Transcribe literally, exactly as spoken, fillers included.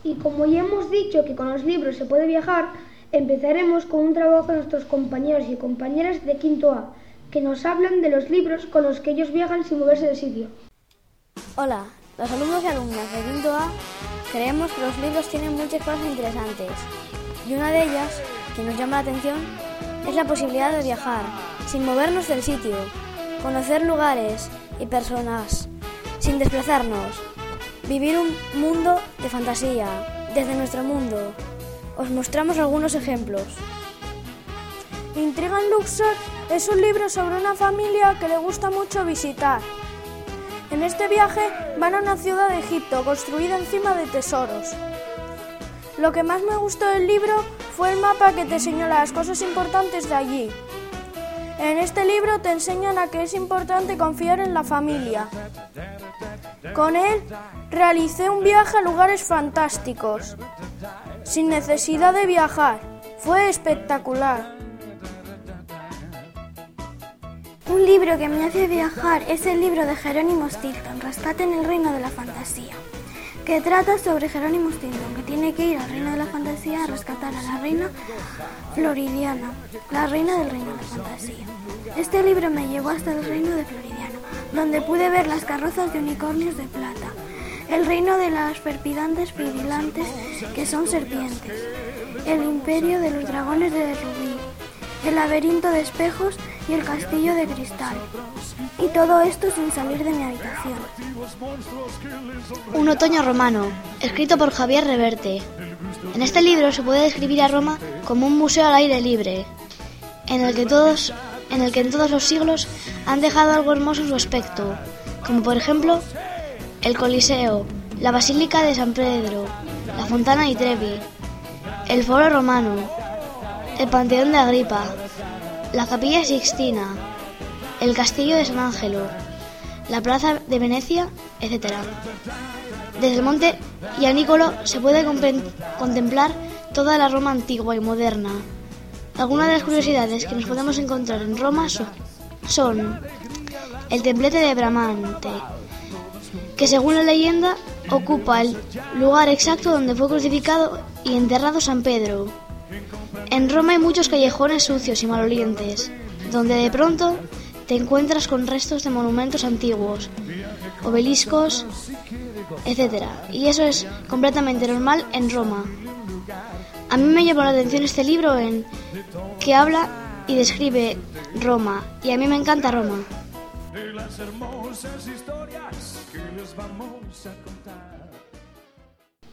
Y como ya hemos dicho que con los libros se puede viajar, empezaremos con un trabajo de nuestros compañeros y compañeras de quinto A, que nos hablan de los libros con los que ellos viajan sin moverse del sitio. Hola, los alumnos y alumnas de quinto A creemos que los libros tienen muchas cosas interesantes y una de ellas, que nos llama la atención, es la posibilidad de viajar sin movernos del sitio, conocer lugares y personas sin desplazarnos, vivir un mundo de fantasía desde nuestro mundo. Os mostramos algunos ejemplos. Intriga en Luxor es un libro sobre una familia que le gusta mucho visitar. En este viaje van a una ciudad de Egipto construida encima de tesoros. Lo que más me gustó del libro fue el mapa que te señala las cosas importantes de allí. En este libro te enseñan a que es importante confiar en la familia. Con él realicé un viaje a lugares fantásticos, sin necesidad de viajar. Fue espectacular. Un libro que me hace viajar es el libro de Jerónimo Stilton, Rescate en el Reino de la Fantasía, que trata sobre Jerónimo Stilton, que tiene que ir al Reino de la Fantasía a rescatar a la reina Floridiana, la reina del Reino de la Fantasía. Este libro me llevó hasta el Reino de Floridiana, donde pude ver las carrozas de unicornios de plata, el reino de las ferpidantes firilantes, que son serpientes, el imperio de los dragones de rubí, el laberinto de espejos y el castillo de cristal. Y todo esto sin salir de mi habitación. Un otoño romano, escrito por Javier Reverte. En este libro se puede describir a Roma como un museo al aire libre, en el que todos, en el que en todos los siglos han dejado algo hermoso en su aspecto, como por ejemplo el Coliseo, la Basílica de San Pedro, la Fontana di Trevi, el Foro Romano, el Panteón de Agripa, la Capilla Sixtina, el Castillo de San Angelo, la Plaza de Venecia, etcétera. Desde el monte Ianicolo se puede comp- contemplar toda la Roma antigua y moderna. Algunas de las curiosidades que nos podemos encontrar en Roma son, son el templete de Bramante, que según la leyenda ocupa el lugar exacto donde fue crucificado y enterrado San Pedro. En Roma hay muchos callejones sucios y malolientes, donde de pronto te encuentras con restos de monumentos antiguos, obeliscos, etcétera. Y eso es completamente normal en Roma. A mí me llamó la atención este libro en que habla y describe Roma, y a mí me encanta Roma. De las hermosas historias que les vamos a contar.